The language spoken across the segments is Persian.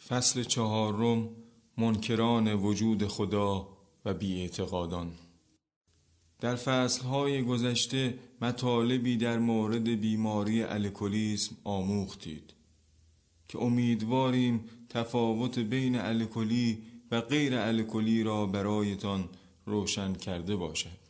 فصل 4، منکران وجود خدا و بی‌اعتقادان. در فصلهای گذشته مطالبی در مورد بیماری الکلیسم آموختید که امیدواریم تفاوت بین الکلی و غیر الکلی را برایتان روشن کرده باشد.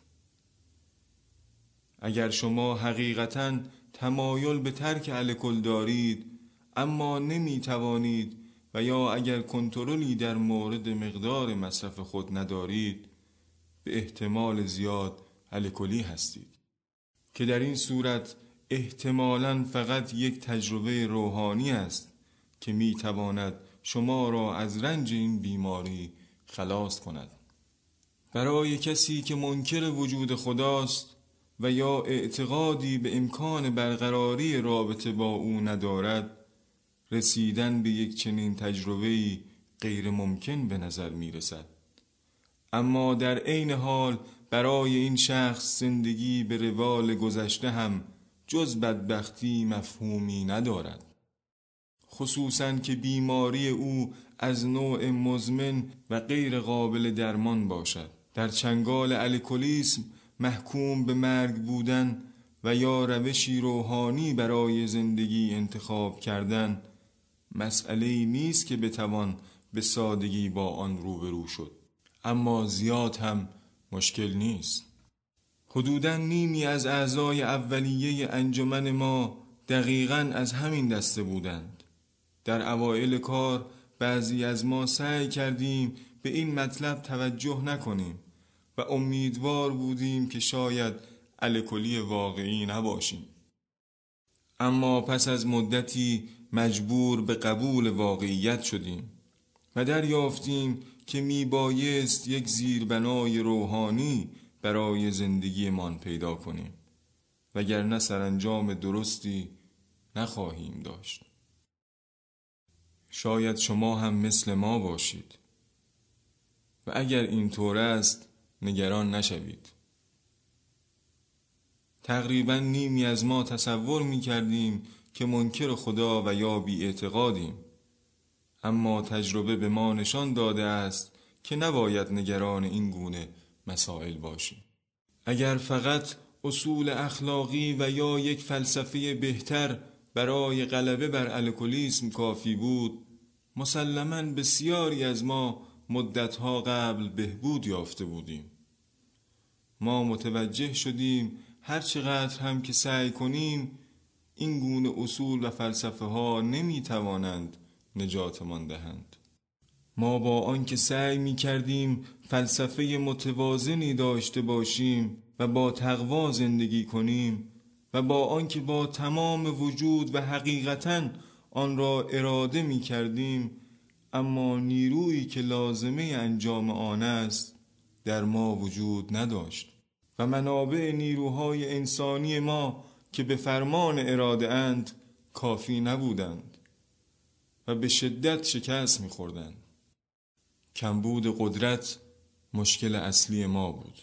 اگر شما حقیقتاً تمایل به ترک الکل دارید اما نمی توانید و یا اگر کنترلی در مورد مقدار مصرف خود ندارید، به احتمال زیاد الکلی هستید که در این صورت احتمالاً فقط یک تجربه روحانی است که می تواند شما را از رنج این بیماری خلاص کند. برای کسی که منکر وجود خداست و یا اعتقادی به امکان برقراری رابطه با او ندارد، رسیدن به یک چنین تجربه‌ای غیر ممکن به نظر می رسد. اما در عین حال برای این شخص زندگی به روال گذشته هم جز بدبختی مفهومی ندارد، خصوصاً که بیماری او از نوع مزمن و غیر قابل درمان باشد. در چنگال الکلیسم محکوم به مرگ بودن و یا روشی روحانی برای زندگی انتخاب کردن مسئله‌ای نیست که بتوان به سادگی با آن روبرو شد، اما زیاد هم مشکل نیست. حدوداً نیمی از اعضای اولیه انجمن ما دقیقاً از همین دسته بودند. در اوایل کار بعضی از ما سعی کردیم به این مطلب توجه نکنیم و امیدوار بودیم که شاید الکلی واقعی نباشیم. اما پس از مدتی مجبور به قبول واقعیت شدیم و دریافتیم که میبایست یک زیربنای روحانی برای زندگیمان پیدا کنیم، وگرنه سرانجام درستی نخواهیم داشت. شاید شما هم مثل ما باشید و اگر اینطور است نگران نشوید. تقریباً نیمی از ما تصور می‌کردیم که منکر خدا و یا بی‌اعتقادیم، اما تجربه به ما نشان داده است که نباید نگران این گونه مسائل باشیم. اگر فقط اصول اخلاقی و یا یک فلسفه بهتر برای غلبه بر الکلیسم کافی بود، مسلماً بسیاری از ما مدتها قبل بهبود یافته بودیم. ما متوجه شدیم هر چقدر هم که سعی کنیم این گونه اصول و فلسفه ها نمی توانند نجاتمان دهند. ما با آنکه سعی می کردیم فلسفه متوازنی داشته باشیم و با تقوا زندگی کنیم و با آنکه با تمام وجود و حقیقتاً آن را اراده می کردیم، اما نیرویی که لازمه انجام آن است در ما وجود نداشت و منابع نیروهای انسانی ما که به فرمان اراده اند کافی نبودند و به شدت شکست می‌خوردند. کمبود قدرت مشکل اصلی ما بود.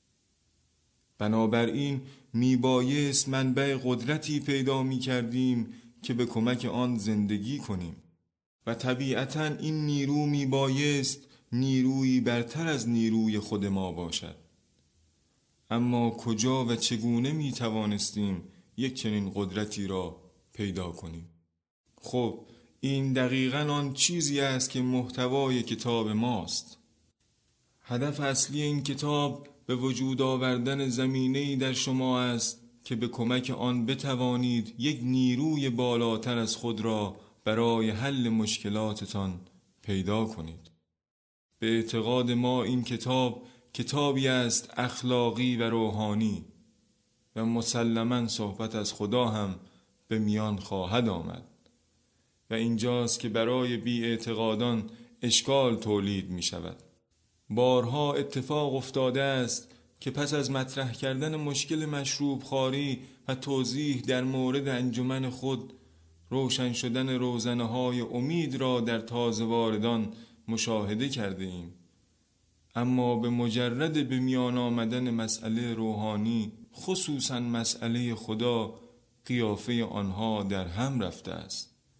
بنابراین میبایست منبع قدرتی پیدا می‌کردیم که به کمک آن زندگی کنیم و طبیعتاً این نیرو میبایست نیرویی برتر از نیروی خود ما باشد. اما کجا و چگونه می توانستیم یک چنین قدرتی را پیدا کنیم؟ خب این دقیقاً آن چیزی است که محتوای کتاب ماست. هدف اصلی این کتاب به وجود آوردن زمینه‌ای در شما است که به کمک آن بتوانید یک نیروی بالاتر از خود را برای حل مشکلاتتان پیدا کنید. به اعتقاد ما این کتابی است اخلاقی و روحانی و مسلماً صحبت از خدا هم به میان خواهد آمد و اینجاست که برای بی‌اعتقادان اشکال تولید می شود. بارها اتفاق افتاده است که پس از مطرح کردن مشکل مشروب خواری و توضیح در مورد انجمن خود، روشن شدن روزنه‌های امید را در تازه واردان مشاهده کرده ایم، اما به مجرد به میان آمدن مسئله روحانی، خصوصاً مسئله خدا، قیافه آنها در هم رفته است،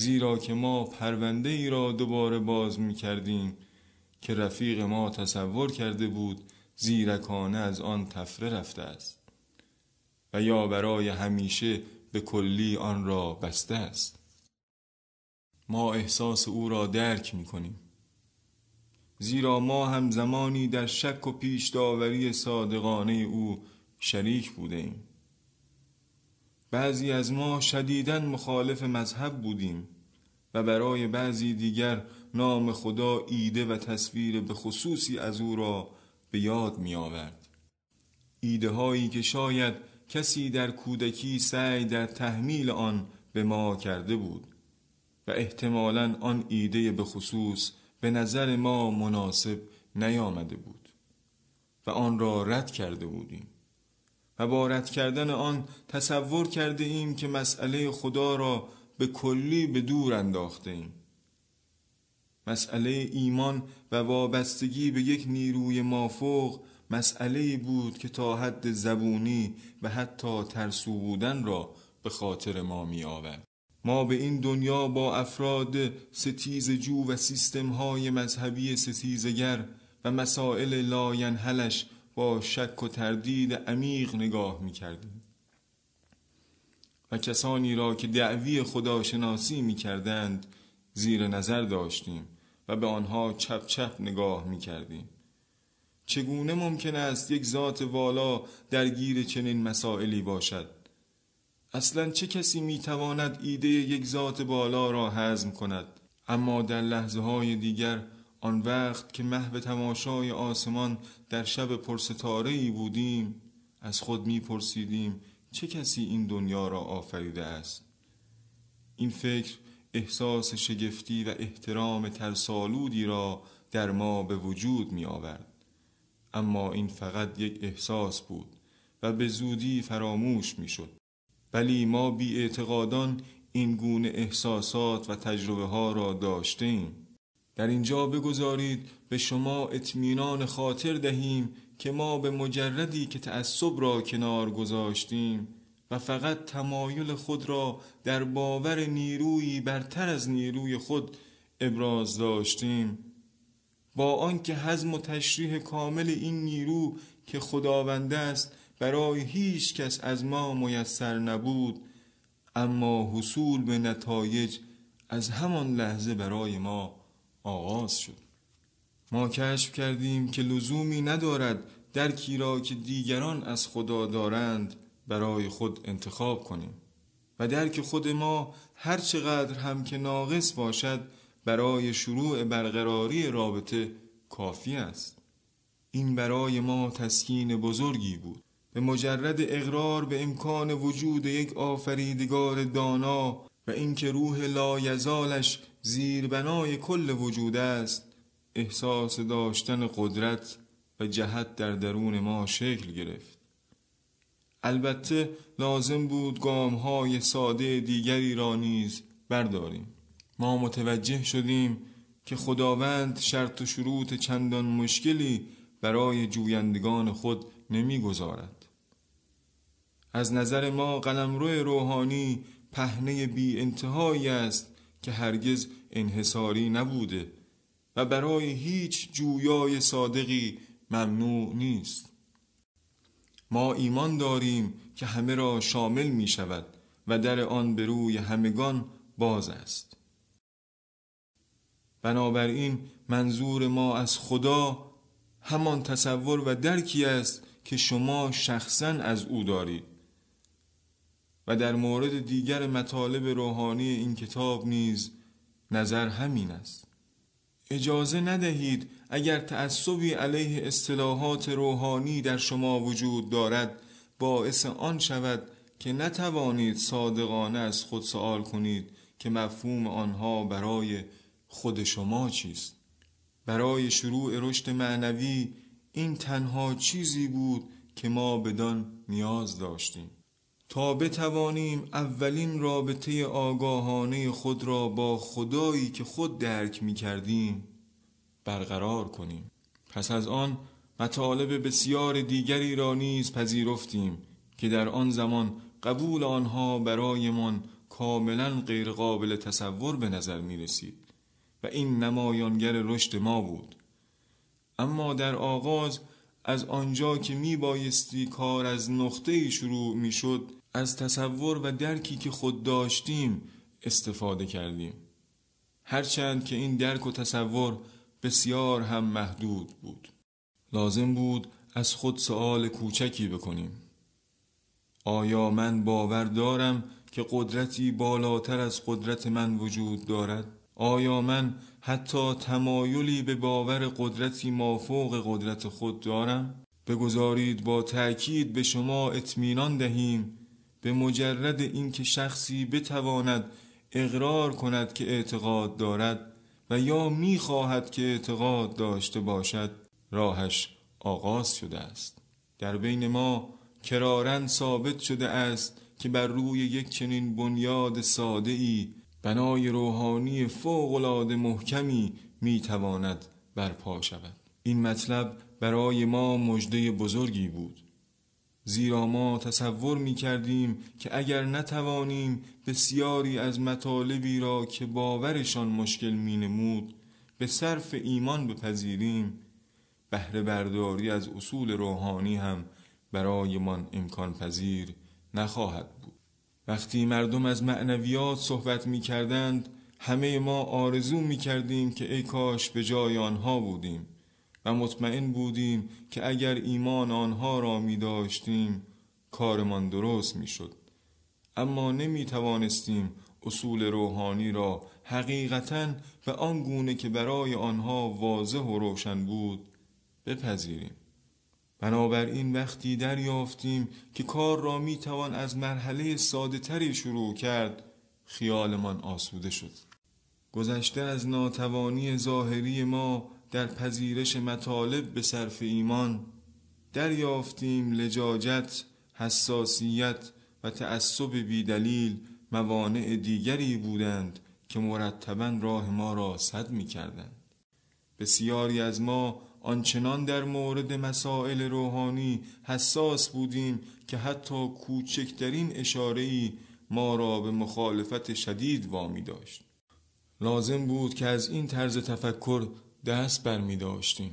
زیرا که ما پرونده ای را دوباره باز می کردیم که رفیق ما تصور کرده بود زیرکانه از آن تفره رفته است و یا برای همیشه به کلی آن را بسته است. ما احساس او را درک می کنیم، زیرا ما هم زمانی در شک و پیش داوری صادقانه او شریک بوده ایم. بعضی از ما شدیداً مخالف مذهب بودیم و برای بعضی دیگر نام خدا ایده و تصویر به خصوصی از او را به یاد می آورد. ایده هایی که شاید کسی در کودکی سعی در تحمیل آن به ما کرده بود و احتمالاً آن ایده به خصوص به نظر ما مناسب نیامده بود و آن را رد کرده بودیم و با رد کردن آن تصور کرده ایم که مسئله خدا را به کلی به دور انداخته ایم. مسئله ایمان و وابستگی به یک نیروی مافوق مسئله‌ای بود که تا حد زبونی و حتی ترسو بودن را به خاطر ما می آورد. ما به این دنیا با افراد ستیزجو و سیستم‌های مذهبی ستیزگر و مسائل لاینحلش با شک و تردید عمیق نگاه می‌کردیم و کسانی را که دعوی خداشناسی می‌کردند زیر نظر داشتیم و به آنها چپ چپ نگاه می‌کردیم. چگونه ممکن است یک ذات والا درگیر چنین مسائلی باشد؟ اصلاً چه کسی می‌تواند ایده یک ذات بالا را هضم کند؟ اما در لحظه‌های دیگر، آن وقت که محو تماشای آسمان در شب پرستاره‌ای بودیم، از خود می‌پرسیدیم چه کسی این دنیا را آفریده است؟ این فکر احساس شگفتی و احترام ترسالودی را در ما به وجود می‌آورد. اما این فقط یک احساس بود و به زودی فراموش می‌شد. ولی ما بی‌اعتقادان این گونه احساسات و تجربه ها را داشتیم. در اینجا بگذارید به شما اطمینان خاطر دهیم که ما به مجردی که تعصب را کنار گذاشتیم و فقط تمایل خود را در باور نیرویی برتر از نیروی خود ابراز داشتیم، با آنکه هضم و تشریح کامل این نیرو که خداوند است برای هیچ کس از ما میسر نبود، اما حصول به نتایج از همان لحظه برای ما آغاز شد. ما کشف کردیم که لزومی ندارد درکی را که دیگران از خدا دارند برای خود انتخاب کنیم و درک خود ما هر چقدر هم که ناقص باشد برای شروع برقراری رابطه کافی است. این برای ما تسکین بزرگی بود. به مجرد اقرار به امکان وجود یک آفریدگار دانا و اینکه روح لایزالش زیربنای کل وجود است، احساس داشتن قدرت و جهت در درون ما شکل گرفت. البته لازم بود گام‌های ساده دیگری را نیز برداریم. ما متوجه شدیم که خداوند شرط و شروط چندان مشکلی برای جویندگان خود نمی‌گذارد. از نظر ما قلمرو روحانی پهنه بی انتهایی است که هرگز انحصاری نبوده و برای هیچ جویای صادقی ممنوع نیست. ما ایمان داریم که همه را شامل می شود و در آن به روی همگان باز است. بنابراین منظور ما از خدا همان تصور و درکی است که شما شخصاً از او دارید و در مورد دیگر مطالب روحانی این کتاب نیز نظر همین است. اجازه ندهید اگر تعصبی علیه اصطلاحات روحانی در شما وجود دارد باعث آن شود که نتوانید صادقانه از خود سوال کنید که مفهوم آنها برای خود شما چیست. برای شروع رشد معنوی این تنها چیزی بود که ما بدان نیاز داشتیم تا بتوانیم اولین رابطه آگاهانه خود را با خدایی که خود درک می کردیم برقرار کنیم. پس از آن مطالب بسیار دیگری را نیز پذیرفتیم که در آن زمان قبول آنها برایمان کاملا غیر قابل تصور به نظر می رسید و این نمایانگر رشد ما بود. اما در آغاز از آنجا که می بایستی کار از نقطه‌ای شروع می شد، از تصور و درکی که خود داشتیم استفاده کردیم، هرچند که این درک و تصور بسیار هم محدود بود. لازم بود از خود سؤال کوچکی بکنیم: آیا من باور دارم که قدرتی بالاتر از قدرت من وجود دارد؟ آیا من حتی تمایلی به باور قدرتی مافوق قدرت خود دارم؟ بگذارید با تأکید به شما اطمینان دهیم به مجرد اینکه شخصی بتواند اقرار کند که اعتقاد دارد و یا می‌خواهد که اعتقاد داشته باشد، راهش آغاز شده است. در بین ما کراراً ثابت شده است که بر روی یک چنین بنیاد ساده‌ای بنای روحانی فوق‌العاده محکمی میتواند برپا شود. این مطلب برای ما مژده بزرگی بود، زیرا ما تصور می‌کردیم که اگر نتوانیم بسیاری از مطالبی را که باورشان مشکل می‌نمود به صرف ایمان بپذیریم، بهره برداری از اصول روحانی هم برایمان امکان پذیر نخواهد بود. وقتی مردم از معنویات صحبت می‌کردند، همه ما آرزو می‌کردیم که ای کاش به جای آنها بودیم و مطمئن بودیم که اگر ایمان آنها را می‌داشتیم کارمان درست می‌شد. اما نمی‌توانستیم اصول روحانی را حقیقتاً و آنگونه که برای آنها واضح و روشن بود بپذیریم. بنابراین وقتی دریافتیم که کار را میتوان از مرحله ساده تری شروع کرد، خیالمان آسوده شد. گذشته از ناتوانی ظاهری ما در پذیرش مطالب به صرف ایمان، دریافتیم لجاجت، حساسیت و تعصب بی‌دلیل موانع دیگری بودند که مرتباً راه ما را سد می‌کردند. بسیاری از ما آنچنان در مورد مسائل روحانی حساس بودیم که حتی کوچکترین اشاره‌ای ما را به مخالفت شدید وامی داشت. لازم بود که از این طرز تفکر دست برمی داشتیم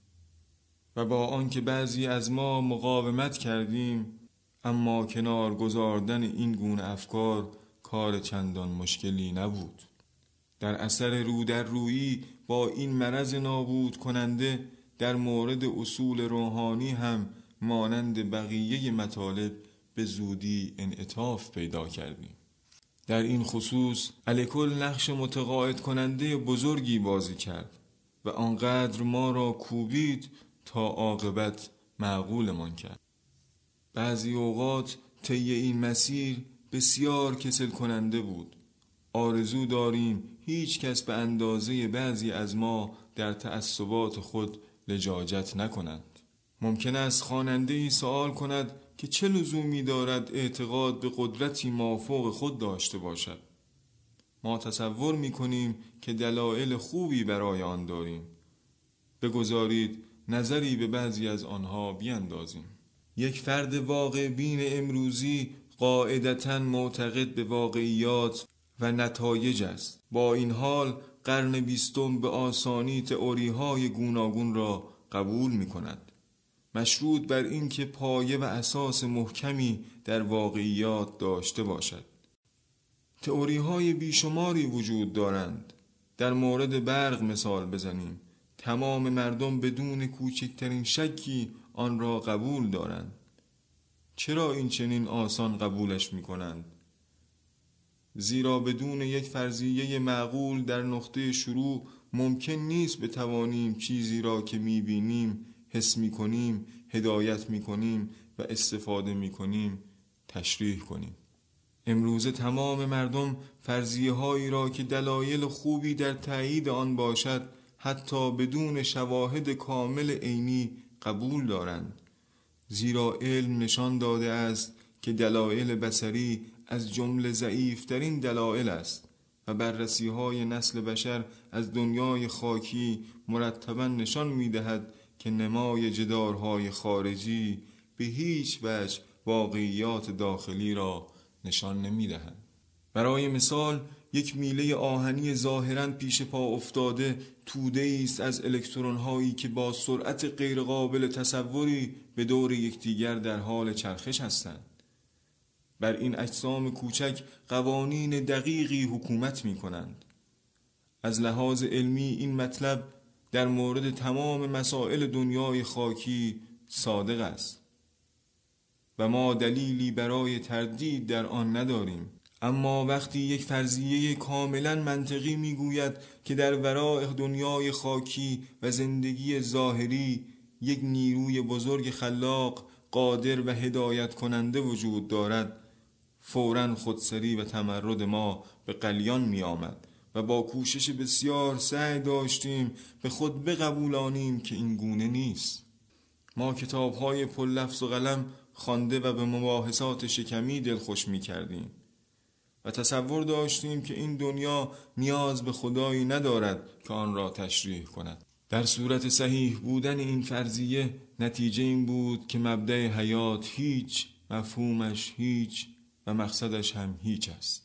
و با آنکه بعضی از ما مقاومت کردیم، اما کنار گذاردن این گونه افکار کار چندان مشکلی نبود. در اثر رو در رویی با این مرض نابود کننده در مورد اصول روحانی هم مانند بقیه مطالب به زودی انعطاف پیدا کردیم. در این خصوص الکل نقش متقاعد کننده بزرگی بازی کرد و آنقدر ما را کوبید تا عاقبت معقولمان کرد. بعضی اوقات طی این مسیر بسیار کسل کننده بود. آرزو داریم هیچ کس به اندازه بعضی از ما در تعصبات خود لجاجت نکنند. ممکن است خواننده‌ای سوال کند که چه لزومی دارد اعتقاد به قدرتی مافوق خود داشته باشد؟ ما تصور می‌کنیم که دلایل خوبی برای آن داریم. بگذارید نظری به بعضی از آنها بیندازیم. یک فرد واقع بین امروزی قاعدتاً معتقد به واقعیات و نتایج است. با این حال قرن 20 به آسانی تئوری‌های گوناگون را قبول می‌کند، مشروط بر این که پایه و اساس محکمی در واقعیات داشته باشد. تئوری‌های بیشماری وجود دارند. در مورد برق مثال بزنیم. تمام مردم بدون کوچکترین شکی آن را قبول دارند. چرا این چنین آسان قبولش می‌کنند؟ زیرا بدون یک فرضیه معقول در نقطه شروع ممکن نیست بتوانیم چیزی را که می‌بینیم، حس می‌کنیم، هدایت می‌کنیم و استفاده می‌کنیم تشریح کنیم. امروزه تمام مردم فرضیه‌هایی را که دلایل خوبی در تایید آن باشد حتی بدون شواهد کامل عینی قبول دارند، زیرا علم نشان داده است که دلایل بصری از جمله ضعیف‌ترین دلایل است و بررسی‌های نسل بشر از دنیای خاکی مرتباً نشان می‌دهد که نمای جدارهای خارجی به هیچ وجه واقعیات داخلی را نشان نمی‌دهند. برای مثال یک میله آهنی ظاهراً پیش پا افتاده توده است از الکترون هایی که با سرعت غیرقابل تصوری به دور یکدیگر در حال چرخش هستند. بر این اجسام کوچک قوانین دقیقی حکومت می کنند. از لحاظ علمی این مطلب در مورد تمام مسائل دنیای خاکی صادق است و ما دلیلی برای تردید در آن نداریم. اما وقتی یک فرضیه کاملا منطقی میگوید که در ورای دنیای خاکی و زندگی ظاهری یک نیروی بزرگ خلاق، قادر و هدایت کننده وجود دارد، فوراً خودسری و تمرد ما به غلیان می آمد و با کوشش بسیار سعی داشتیم به خود بقبولانیم که این گونه نیست. ما کتاب‌های پر لفظ و قلم خوانده و به مباحثات شکمی دلخوش می کردیم و تصور داشتیم که این دنیا نیاز به خدایی ندارد که آن را تشریح کند. در صورت صحیح بودن این فرضیه نتیجه این بود که مبدأ حیات هیچ، مفهومش هیچ و مقصدش هم هیچ است.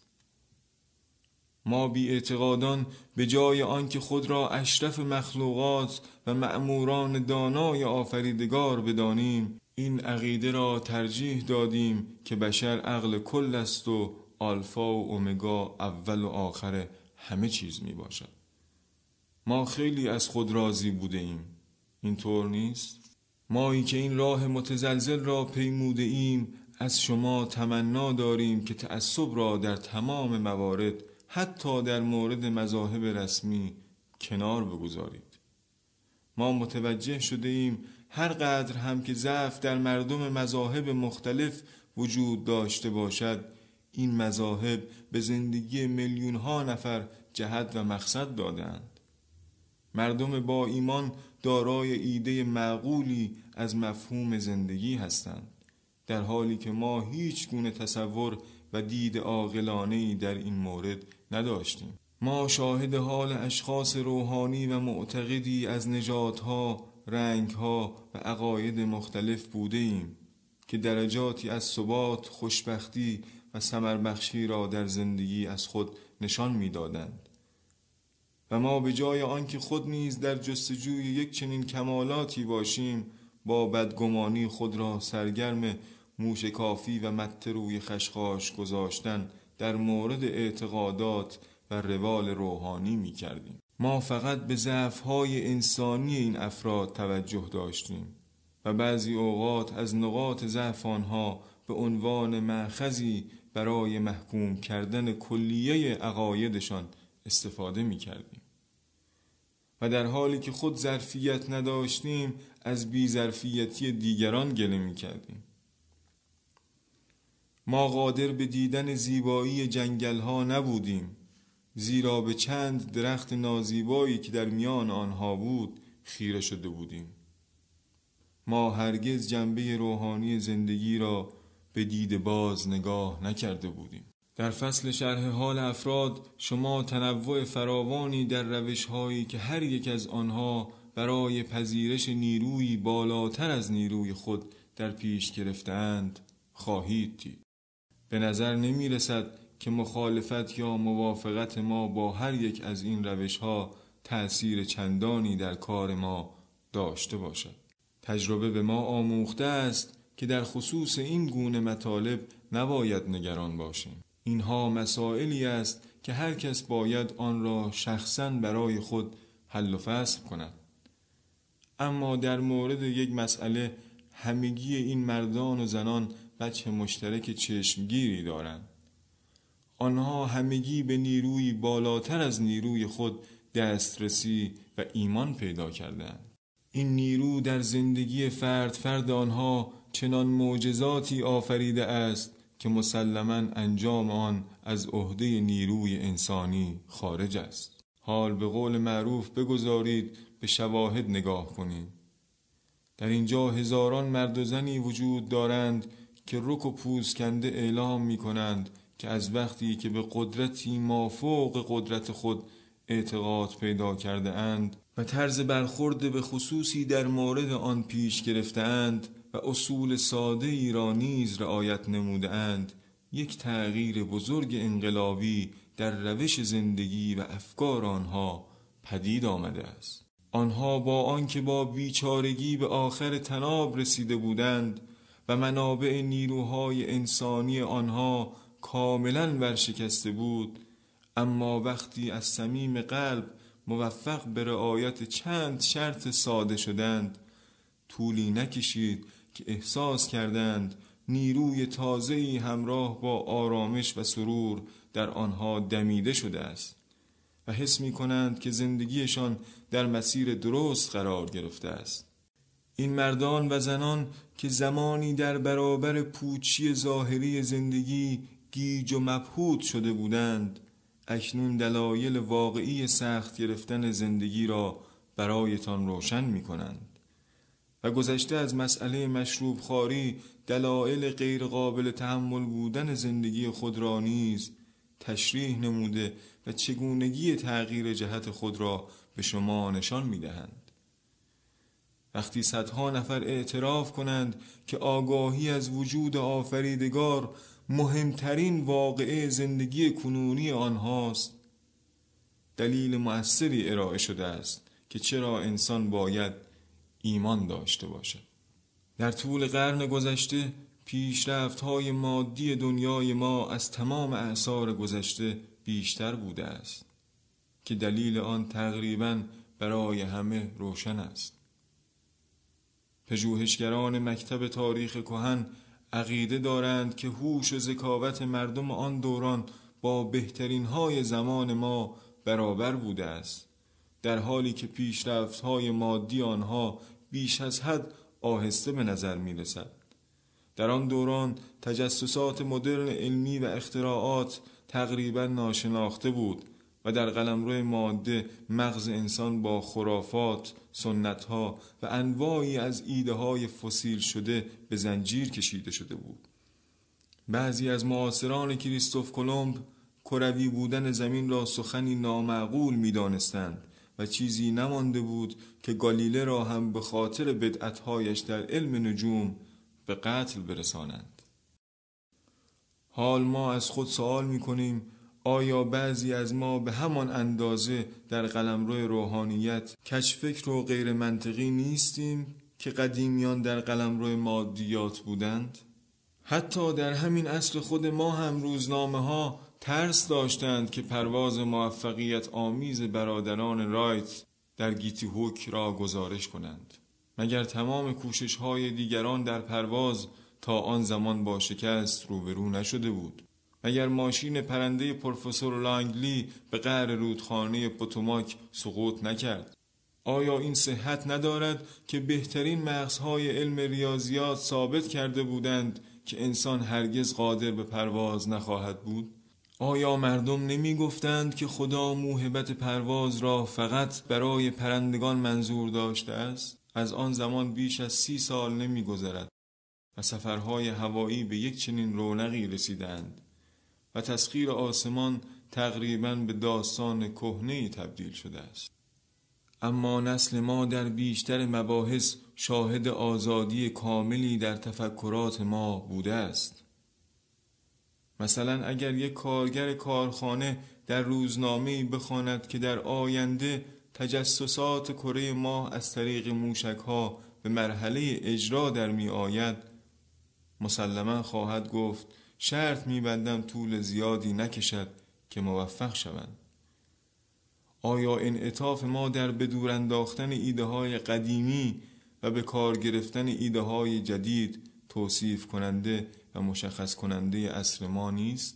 ما بی اعتقادان به جای آنکه خود را اشرف مخلوقات و مأموران دانای آفریدگار بدانیم، این عقیده را ترجیح دادیم که بشر عقل کل است و آلفا و اومگا، اول و آخر همه چیز می باشد. ما خیلی از خود راضی بوده ایم. اینطور نیست؟ مایی که این راه متزلزل را پیموده ایم از شما تمنا داریم که تعصب را در تمام موارد، حتی در مورد مذاهب رسمی، کنار بگذارید. ما متوجه شده ایم هر قدر هم که ضعف در مردم مذاهب مختلف وجود داشته باشد، این مذاهب به زندگی میلیون ها نفر جهت و مقصد دادند. مردم با ایمان دارای ایده معقولی از مفهوم زندگی هستند، در حالی که ما هیچ گونه تصور و دید عاقلانه‌ای در این مورد نداشتیم. ما شاهد حال اشخاص روحانی و معتقدی از نژادها، رنگها و عقاید مختلف بوده ایم که درجاتی از ثبات، خوشبختی و ثمربخشی را در زندگی از خود نشان می‌دادند و ما به جای آنکه خود نیز در جستجوی یک چنین کمالاتی باشیم، با بدگمانی خود را سرگرم موشکافی و مته روی خشخاش گذاشتن در مورد اعتقادات و روال روحانی می کردیم. ما فقط به ضعف‌های انسانی این افراد توجه داشتیم و بعضی اوقات از نقاط ضعف آنها به عنوان مأخذی برای محکوم کردن کلیه عقایدشان استفاده می کردیم و در حالی که خود ظرفیت نداشتیم از بی‌ظرفیتی دیگران گله می کردیم. ما قادر به دیدن زیبایی جنگل ها نبودیم، زیرا به چند درخت نازیبایی که در میان آنها بود خیره شده بودیم. ما هرگز جنبه روحانی زندگی را به دید باز نگاه نکرده بودیم. در فصل شرح حال افراد شما تنوع فراوانی در روش‌هایی که هر یک از آنها برای پذیرش نیرویی بالاتر از نیروی خود در پیش گرفتند خواهید دید. به نظر نمی رسد که مخالفت یا موافقت ما با هر یک از این روش‌ها تأثیر چندانی در کار ما داشته باشد. تجربه به ما آموخته است که در خصوص این گونه مطالب نباید نگران باشیم. اینها مسائلی است که هر کس باید آن را شخصاً برای خود حل و فصل کند. اما در مورد یک مسئله همگی این مردان و زنان وجه مشترک چشمگیری دارند. آنها همگی به نیروی بالاتر از نیروی خود دسترسی و ایمان پیدا کردند. این نیرو در زندگی فرد آنها چنان معجزاتی آفریده است که مسلماً انجام آن از عهده نیروی انسانی خارج است. حال به قول معروف بگذارید به شواهد نگاه کنید. در اینجا هزاران مرد و زنی وجود دارند که رک و پوزکنده اعلام می کنند که از وقتی که به قدرتی مافوق قدرت خود اعتقاد پیدا کرده اند و طرز برخورد به خصوصی در مورد آن پیش گرفته اند و اصول ساده ای را نیز رعایت نموده اند، یک تغییر بزرگ انقلابی در روش زندگی و افکار آنها پدید آمده است. آنها با آنکه با بیچارگی به آخر طناب رسیده بودند و منابع نیروهای انسانی آنها کاملا ورشکسته بود، اما وقتی از صمیم قلب موفق به رعایت چند شرط ساده شدند، طولی نکشید که احساس کردند نیروی تازه‌ای همراه با آرامش و سرور در آنها دمیده شده است و حس می کنند که زندگیشان در مسیر درست قرار گرفته است. این مردان و زنان که زمانی در برابر پوچی ظاهری زندگی گیج و مبهوت شده بودند، اکنون دلایل واقعی سخت گرفتن زندگی را برایتان روشن می کنند و گذشته از مسئله مشروب خواری دلایل غیر قابل تحمل بودن زندگی خود را نیز تشریح نموده و چگونگی تغییر جهت خود را به شما نشان می دهند. وقتی صدها نفر اعتراف کنند که آگاهی از وجود آفریدگار مهمترین واقعه زندگی کنونی آنهاست، دلیل مؤثری ارائه شده است که چرا انسان باید ایمان داشته باشد. در طول قرن گذشته پیشرفت‌های مادی دنیای ما از تمام اعصار گذشته بیشتر بوده است که دلیل آن تقریباً برای همه روشن است. پژوهشگران مکتب تاریخ کهن عقیده دارند که هوش و ذکاوت مردم آن دوران با بهترین های زمان ما برابر بوده است، در حالی که پیشرفت‌های مادی آنها بیش از حد آهسته به نظر می رسد. در آن دوران تجسسات مدرن علمی و اختراعات تقریبا ناشناخته بود و در قلمرو ماده مغز انسان با خرافات، سنت‌ها و انواعی از ایده‌های فسیل شده به زنجیر کشیده شده بود. بعضی از معاصران کریستوف کلمب کروی بودن زمین را سخنی نامعقول می‌دانستند و چیزی نمانده بود که گالیله را هم به خاطر بدعت‌هایش در علم نجوم به قتل برسانند. حال ما از خود سوال می‌کنیم آیا بعضی از ما به همان اندازه در قلمرو روحانیت کج‌فکر و غیر منطقی نیستیم که قدیمیان در قلمرو مادیات بودند؟ حتی در همین عصر خود ما هم روزنامه‌ها ترس داشتند که پرواز موفقیت آمیز برادران رایت در گیتی هوک را گزارش کنند. مگر تمام کوشش‌های دیگران در پرواز تا آن زمان با شکست روبرو نشده بود؟ مگر ماشین پرنده پروفسور لانگلی به قعر رودخانه پوتوماک سقوط نکرد؟ آیا این صحت ندارد که بهترین مغزهای علم ریاضیات ثابت کرده بودند که انسان هرگز قادر به پرواز نخواهد بود؟ آیا مردم نمی گفتند که خدا موهبت پرواز را فقط برای پرندگان منظور داشته است؟ از آن زمان بیش از 30 سال نمی گذرد و سفرهای هوایی به یک چنین رونقی رسیدند و تسخیر آسمان تقریباً به داستان کهنه‌ای تبدیل شده است. اما نسل ما در بیشتر مباحث شاهد آزادی کاملی در تفکرات ما بوده است. مثلا اگر یک کارگر کارخانه در روزنامه‌ای بخواند که در آینده تجسسات کره ماه از طریق موشک‌ها به مرحله اجرا در می آید، مسلماً خواهد گفت شرط می‌بندم طول زیادی نکشد که موفق شوند. آیا انعطاف ما در بدور انداختن ایده‌های قدیمی و به کار گرفتن ایده‌های جدید توصیف کننده و مشخص کننده عصر ما نیست؟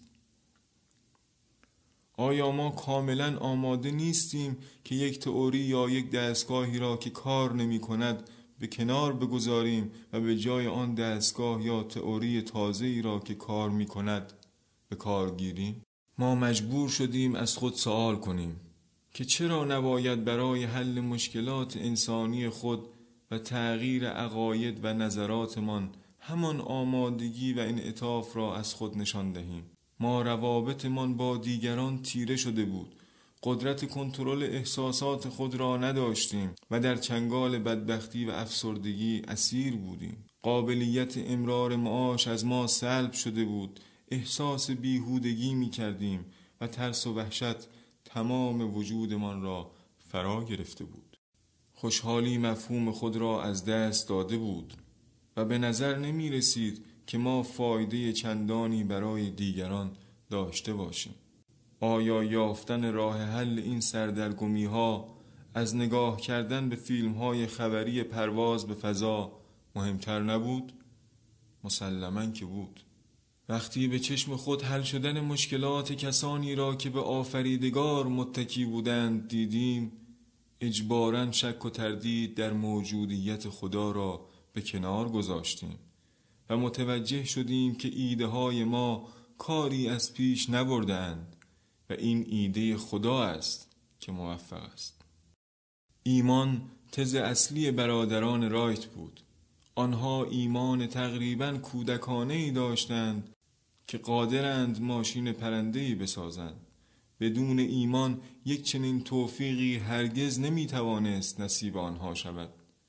آیا ما کاملا آماده نیستیم که یک تئوری یا یک دستگاهی را که کار نمی کند به کنار بگذاریم و به جای آن دستگاه یا تئوری تازه‌ای را که کار می کند به کار گیریم؟ ما مجبور شدیم از خود سوال کنیم که چرا نباید برای حل مشکلات انسانی خود و تغییر عقاید و نظراتمان همان آمادگی و انعطاف را از خود نشان دهیم. ما روابطمان با دیگران تیره شده بود، قدرت کنترل احساسات خود را نداشتیم و در چنگال بدبختی و افسردگی اسیر بودیم. قابلیت امرار معاش از ما سلب شده بود، احساس بیهودگی می کردیم و ترس و وحشت تمام وجودمان را فرا گرفته بود. خوشحالی مفهوم خود را از دست داده بود و به نظر نمی رسید که ما فایده چندانی برای دیگران داشته باشیم. آیا یافتن راه حل این سردرگمی ها از نگاه کردن به فیلم های خبری پرواز به فضا مهمتر نبود؟ مسلماً که بود. وقتی به چشم خود حل شدن مشکلات کسانی را که به آفریدگار متکی بودند دیدیم، اجباراً شک و تردید در موجودیت خدا را به کنار گذاشتیم و متوجه شدیم که ایده های ما کاری از پیش نبردند و این ایده خدا است که موفق است. ایمان تز اصلی برادران رایت بود. آنها ایمان تقریباً کودکانه‌ای داشتند که قادرند ماشین پرنده‌ای بسازند. بدون ایمان یک چنین توفیقی هرگز نمیتوانست نصیب آنها شود.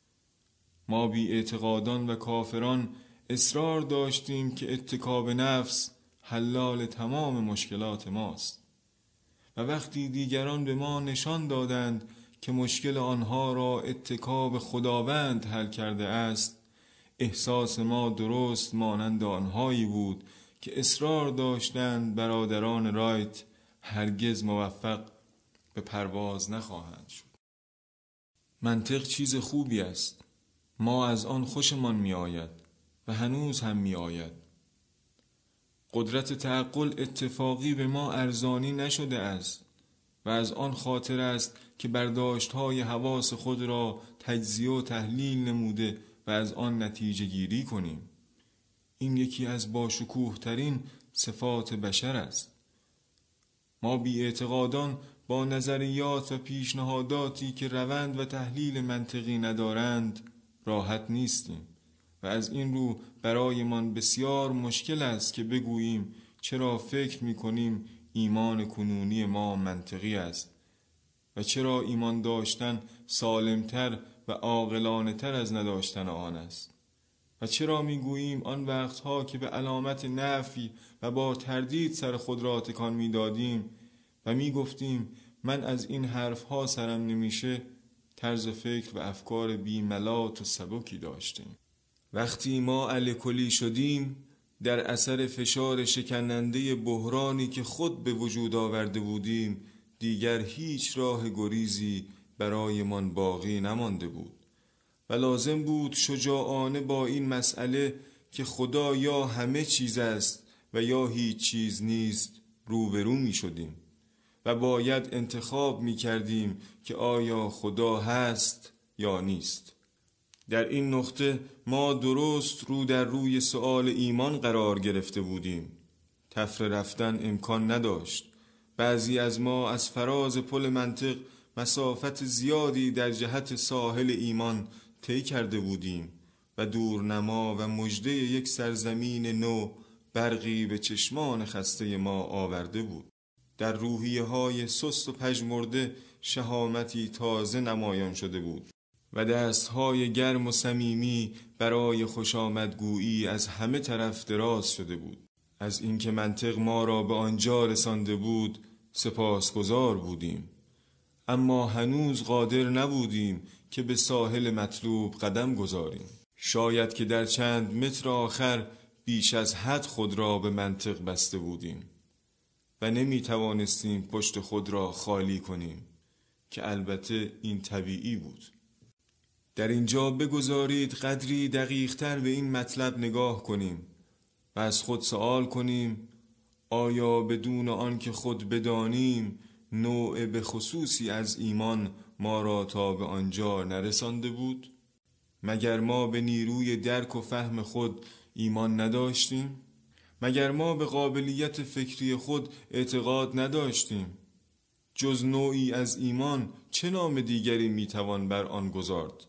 ما بی اعتقادان و کافران اصرار داشتیم که اتکا به نفس حلال تمام مشکلات ماست و وقتی دیگران به ما نشان دادند که مشکل آنها را اتکا به خداوند حل کرده است، احساس ما درست مانند آنهایی بود که اصرار داشتند برادران رایت هرگز موفق به پرواز نخواهند شد. منطق چیز خوبی است. ما از آن خوشمان می آید و هنوز هم می آید. قدرت تعقل اتفاقی به ما ارزانی نشده است و از آن خاطر است که برداشت‌های حواس خود را تجزیه و تحلیل نموده و از آن نتیجه گیری کنیم. این یکی از باشکوه ترین صفات بشر است. ما بی اعتقادان با نظریات و پیشنهاداتی که روند و تحلیل منطقی ندارند راحت نیستیم و از این رو برایمان بسیار مشکل است که بگوییم چرا فکر می‌کنیم ایمان کنونی ما منطقی است و چرا ایمان داشتن سالمتر و عاقلانه تر از نداشتن آن است و چرا میگوییم آن وقتها که به علامت نفی و با تردید سر خود را تکان میدادیم و میگفتیم من از این حرفها سرم نمیشه، طرز فکر و افکار بی‌ملات و سبکی داشتیم. وقتی ما الکلی شدیم در اثر فشار شکننده بحرانی که خود به وجود آورده بودیم، دیگر هیچ راه گریزی برایمان باقی نمانده بود و لازم بود شجاعانه با این مسئله که خدا یا همه چیز است و یا هیچ چیز نیست روبرو می شدیم و باید انتخاب می کردیم که آیا خدا هست یا نیست. در این نقطه ما درست رو در روی سؤال ایمان قرار گرفته بودیم. تفره رفتن امکان نداشت. بعضی از ما از فراز پل منطق مسافت زیادی در جهت ساحل ایمان طی کرده بودیم و دورنما و مژده یک سرزمین نو برقی به چشمان خسته ما آورده بود. در روحیه های سست و پژمرده شهامتی تازه نمایان شده بود و دستهای گرم و صمیمی برای خوشامدگویی از همه طرف دراز شده بود. از اینکه منطق ما را به آنجا رسانده بود سپاسگزار بودیم، اما هنوز قادر نبودیم که به ساحل مطلوب قدم گذاریم. شاید که در چند متر آخر بیش از حد خود را به منطق بسته بودیم و نمی توانستیم پشت خود را خالی کنیم که البته این طبیعی بود. در اینجا بگذارید قدری دقیق‌تر به این مطلب نگاه کنیم و از خود سوال کنیم آیا بدون آن که خود بدانیم نوع به خصوصی از ایمان ما را تا به آنجا نرسانده بود؟ مگر ما به نیروی درک و فهم خود ایمان نداشتیم؟ مگر ما به قابلیت فکری خود اعتقاد نداشتیم؟ جز نوعی از ایمان چه نام دیگری میتوان بر آن گذارد؟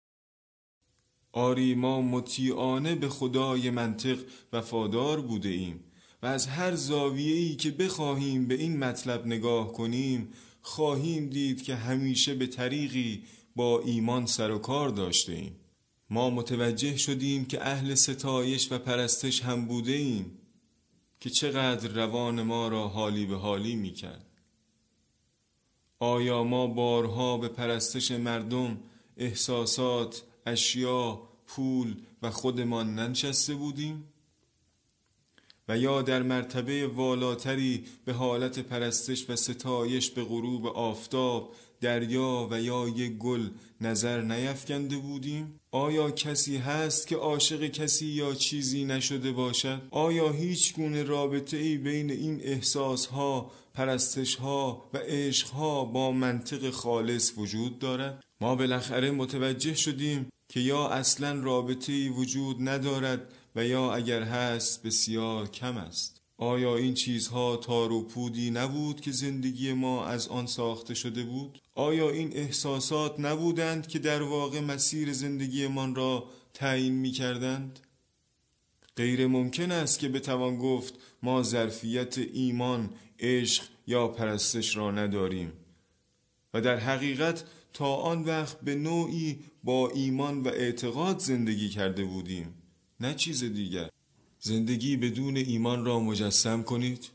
آری ما مطیعانه به خدای منطق وفادار بوده ایم و از هر زاویه‌ای که بخواهیم به این مطلب نگاه کنیم خواهیم دید که همیشه به طریقی با ایمان سر و کار داشته ایم. ما متوجه شدیم که اهل ستایش و پرستش هم بوده ایم. که چقدر روان ما را حالی به حالی می کرد. آیا ما بارها به پرستش مردم، احساسات، اشیا، پول و خودمان ننشسته بودیم؟ و یا در مرتبه والاتری به حالت پرستش و ستایش به غروب آفتاب، دریا و یا یک گل نظر نیفکنده بودیم؟ آیا کسی هست که عاشق کسی یا چیزی نشده باشد؟ آیا هیچ گونه رابطه ای بین این احساسها، پرستشها و عشقها با منطق خالص وجود دارد؟ ما بالاخره متوجه شدیم که یا اصلا رابطه ای وجود ندارد و یا اگر هست بسیار کم است. آیا این چیزها تار و پودی نبود که زندگی ما از آن ساخته شده بود؟ آیا این احساسات نبودند که در واقع مسیر زندگی من را تعیین می کردند؟ غیر ممکن است که بتوان گفت ما ظرفیت ایمان، عشق یا پرستش را نداریم و در حقیقت تا آن وقت به نوعی با ایمان و اعتقاد زندگی کرده بودیم، نه چیز دیگر. زندگی بدون ایمان را مجسم کنید،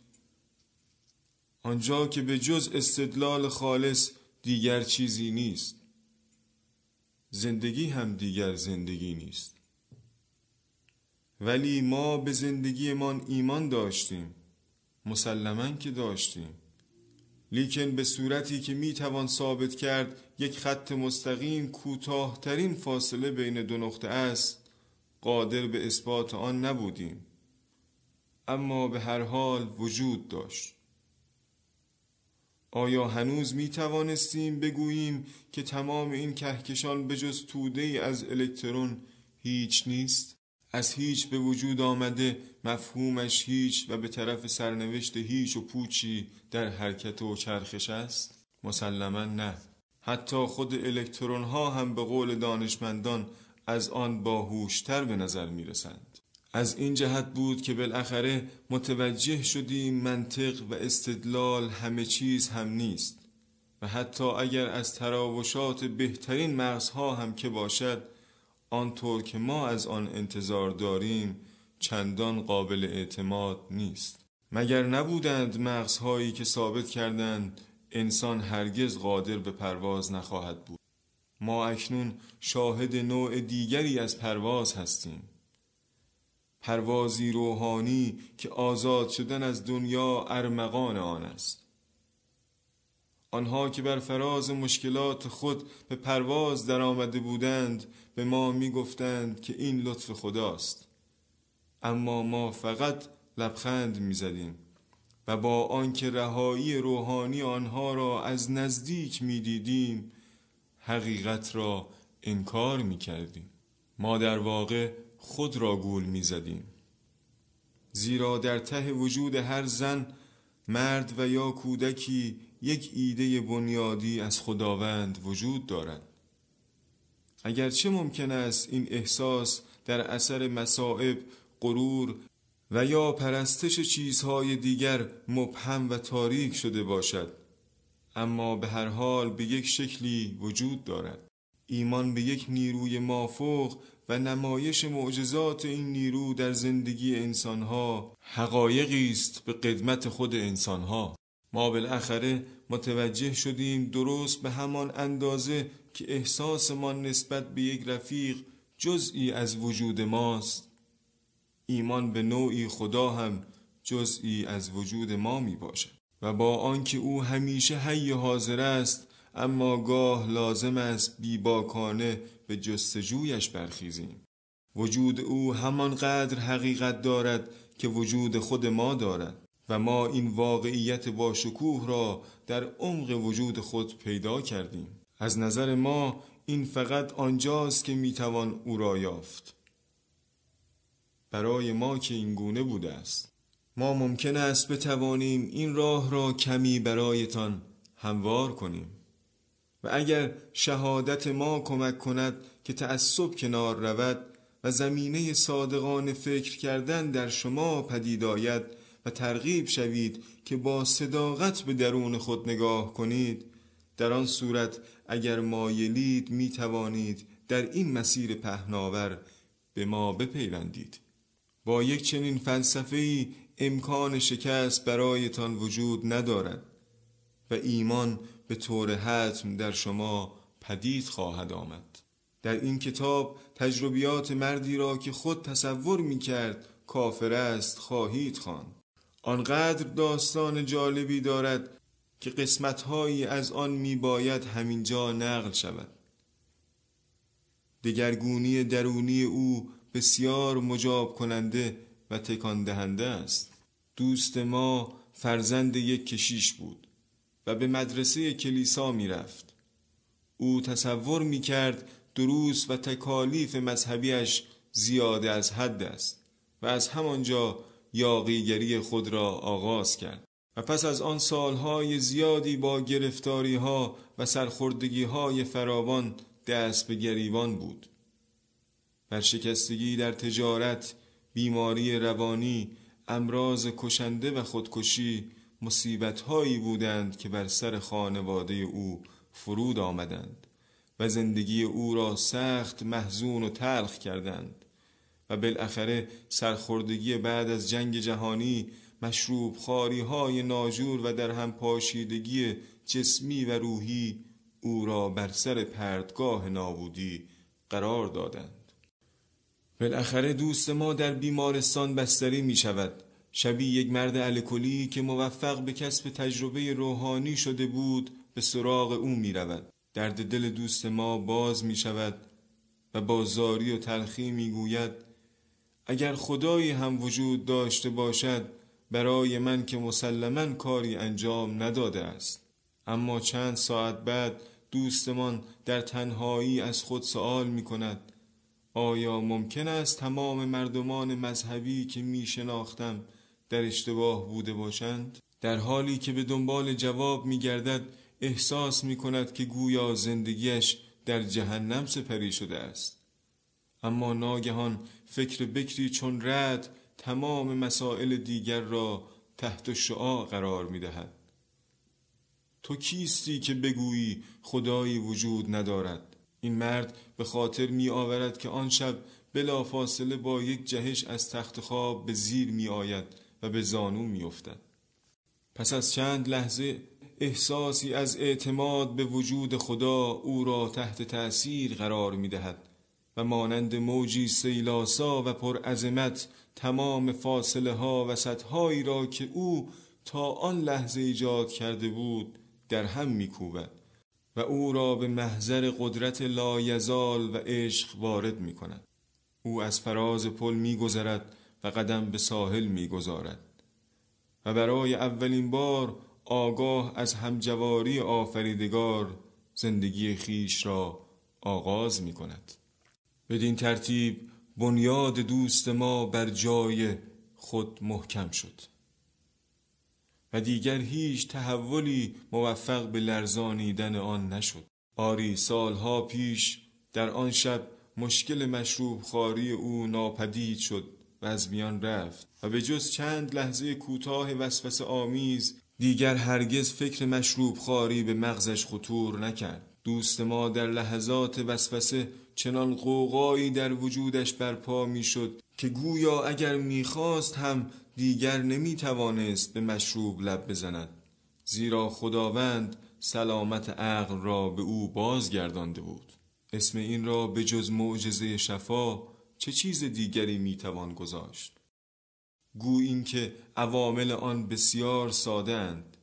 آنجا که به جز استدلال خالص دیگر چیزی نیست. زندگی هم دیگر زندگی نیست. ولی ما به زندگیمان ایمان داشتیم، مسلماً که داشتیم، لیکن به صورتی که میتوان ثابت کرد یک خط مستقیم کوتاه‌ترین فاصله بین دو نقطه است، قادر به اثبات آن نبودیم، اما به هر حال وجود داشت. آیا هنوز می توانستیم بگوییم که تمام این کهکشان به جز توده‌ای از الکترون هیچ نیست؟ از هیچ به وجود آمده، مفهومش هیچ و به طرف سرنوشت هیچ و پوچی در حرکت و چرخش است؟ مسلماً نه. حتی خود الکترون ها هم به قول دانشمندان از آن باهوشتر به نظر می رسند. از این جهت بود که بالاخره متوجه شدیم منطق و استدلال همه چیز هم نیست و حتی اگر از تراوشات بهترین مغزها هم که باشد، آنطور که ما از آن انتظار داریم چندان قابل اعتماد نیست. مگر نبودند مغزهایی که ثابت کردند انسان هرگز قادر به پرواز نخواهد بود؟ ما اکنون شاهد نوع دیگری از پرواز هستیم، پروازی روحانی که آزاد شدن از دنیا ارمغان آن است. آنها که بر فراز مشکلات خود به پرواز در آمده بودند به ما می گفتند که این لطف خداست، اما ما فقط لبخند می زدیم و با آنکه رهایی روحانی آنها را از نزدیک می دیدیم حقیقت را انکار می کردیم. ما در واقع خود را گول می زدیم، زیرا در ته وجود هر زن، مرد و یا کودکی یک ایده بنیادی از خداوند وجود دارد. اگرچه ممکن است این احساس در اثر مصائب، غرور و یا پرستش چیزهای دیگر مبهم و تاریک شده باشد، اما به هر حال به یک شکلی وجود دارد. ایمان به یک نیروی مافوق و نمایش معجزات این نیرو در زندگی انسانها حقایقی است به قدمت خود انسانها. ما بالاخره متوجه شدیم درست به همان اندازه که احساسمان نسبت به یک رفیق جزئی از وجود ماست، ایمان به نوعی خدا هم جزئی از وجود ما می باشد و با آنکه او همیشه حی حاضر است، اما گاه لازم است بیباکانه به جستجویش برخیزیم. وجود او همانقدر حقیقت دارد که وجود خود ما دارد و ما این واقعیت با شکوه را در عمق وجود خود پیدا کردیم. از نظر ما این فقط آنجاست که میتوان او را یافت. برای ما که این گونه بوده است. ما ممکن است بتوانیم این راه را کمی برایتان هموار کنیم و اگر شهادت ما کمک کند که تعصب کنار رود و زمینه صادقانه فکر کردن در شما پدید آید و ترغیب شوید که با صداقت به درون خود نگاه کنید، در آن صورت اگر مایلید می توانید در این مسیر پهناور به ما بپیوندید. با یک چنین فلسفه‌ای امکان شکست برایتان وجود ندارد و ایمان به طور حتم در شما پدید خواهد آمد. در این کتاب تجربیات مردی را که خود تصور می کرد کافر است خواهید خواند. آنقدر داستان جالبی دارد که قسمت‌هایی از آن می باید همینجا نقل شود. دگرگونی درونی او بسیار مجاب کننده و تکان دهنده است. دوست ما فرزند یک کشیش بود و به مدرسه کلیسا می رفت. او تصور می کرد دروس و تکالیف مذهبیش زیاده از حد است و از همانجا یاغیگری خود را آغاز کرد و پس از آن سالهای زیادی با گرفتاری‌ها و سرخوردگی‌های فراوان دست به گریبان بود. ورشکستگی در تجارت، بیماری روانی، امراض کشنده و خودکشی مصیبت‌هایی بودند که بر سر خانواده او فرود آمدند و زندگی او را سخت محزون و تلخ کردند و بالاخره سرخوردگی بعد از جنگ جهانی، مشروب خواری‌های ناجور و در هم پاشیدگی جسمی و روحی او را بر سر پرتگاه نابودی قرار دادند. بالاخره دوست ما در بیمارستان بستری می شود. شبیه یک مرد الکلی که موفق به کسب تجربه روحانی شده بود به سراغ او می رود. درد دل دوست ما باز می شود و با زاری و تلخی می گوید اگر خدایی هم وجود داشته باشد برای من که مسلماً کاری انجام نداده است. اما چند ساعت بعد دوستمان در تنهایی از خود سوال می کند آیا ممکن است تمام مردمان مذهبی که می شناختم در اشتباه بوده باشند؟ در حالی که به دنبال جواب می گردد احساس می کند که گویا زندگیش در جهنم سپری شده است. اما ناگهان فکر بکری چون رعد تمام مسائل دیگر را تحت شعاع قرار می دهد. تو کیستی که بگویی خدایی وجود ندارد؟ این مرد به خاطر می آورد که آن شب بلافاصله با یک جهش از تخت خواب به زیر می آید و به زانو می افتد. پس از چند لحظه احساسی از اعتماد به وجود خدا او را تحت تأثیر قرار می دهد و مانند موجی سیلاسا و پرعظمت تمام فاصله ها و سطحایی را که او تا آن لحظه ایجاد کرده بود در هم می کوبد و او را به محضر قدرت لایزال و عشق وارد می کند. او از فراز پل می گذرد و قدم به ساحل می گذارد و برای اولین بار آگاه از همجواری آفریدگار زندگی خیش را آغاز می کند. بدین ترتیب بنیاد دوست ما بر جای خود محکم شد و دیگر هیچ تحولی موفق به لرزانیدن آن نشد. آری سالها پیش در آن شب مشکل مشروب خواری او ناپدید شد و از میان رفت و به جز چند لحظه کوتاه وسوسه آمیز دیگر هرگز فکر مشروب خواری به مغزش خطور نکرد. دوست ما در لحظات وسوسه چنان غوغایی در وجودش برپا میشد که گویا اگر میخواست هم دیگر نمیتوانست به مشروب لب بزند، زیرا خداوند سلامت عقل را به او بازگردانده بود. اسم این را به جز معجزه شفا چه چیز دیگری میتوان گذاشت؟ گویی این که عوامل آن بسیار ساده اند.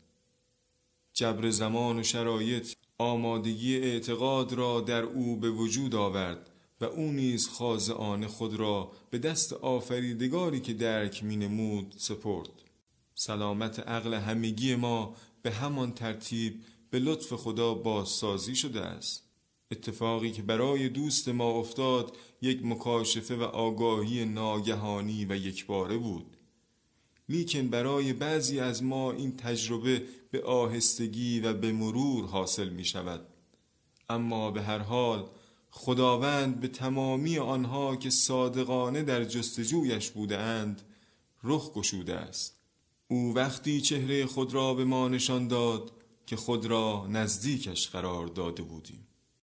جبر زمان و شرایط آمادگی اعتقاد را در او به وجود آورد و او نیز خاضعانه خود را به دست آفریدگاری که درک می نمود سپرد. سلامت عقل همگی ما به همان ترتیب به لطف خدا بازسازی شده است. اتفاقی که برای دوست ما افتاد یک مکاشفه و آگاهی ناگهانی و یکباره بود. لیکن برای بعضی از ما این تجربه به آهستگی و به مرور حاصل می شود. اما به هر حال خداوند به تمامی آنها که صادقانه در جستجویش بوده اند رخ گشوده است. او وقتی چهره خود را به ما نشان داد که خود را نزدیکش قرار داده بودیم.